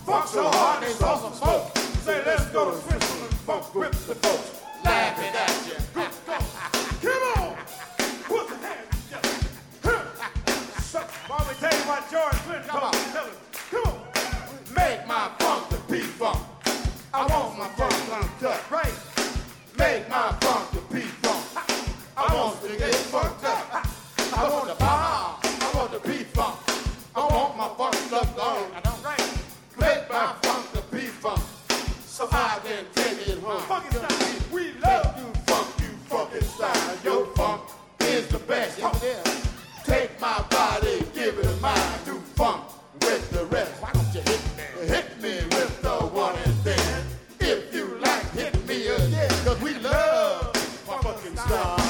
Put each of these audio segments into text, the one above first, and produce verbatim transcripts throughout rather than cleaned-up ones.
Funk so hard they saw some smoke. Say, let's go to Switzerland, funk with the folks. Laughing at you. Good go. Come on. Put your hands together. So, while we tell you what George Clinton told us, tell us. Come on. Make my funk the P-Funk. I want my funk funked up. Right. Make my funk the P-Funk. I want to get funked up. I want the bomb. I want the P-Funk. I want my funk stuff gone. I don't right. Make my funk the P-Funk. So I can take it home. Funky style, we love you. Funk, you funky style. Your funk is the best. Yes, it is. Take my body, give it a mind. Do funk with the rest. Why don't you hit me? Hit me with the one and then. If you like, hit me again. Cause we love funky style.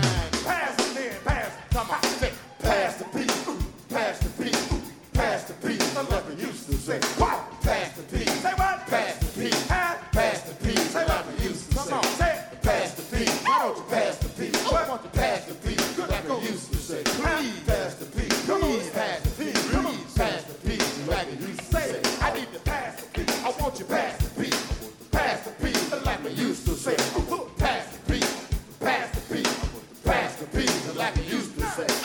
Pass it then, pass it. Come on, say, pass the P, pass the P, pass the P. I love it used to say, what? Pass the P. Say what? Pass the P. Pass the P. Say what? I used to say. Come on, say it. Pass the P. Why don't you pass the P? I want to pass the P. Like I used to say. Please pass the P. Please pass the P. Please pass the P. Like I used to say. I need to pass the P. I want you pass the P. Pass the P. Like I used to say. Pass the P. Pass the P. Pass the P. Like I used to say.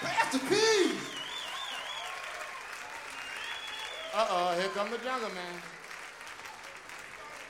Uh-oh, here come the jungle man.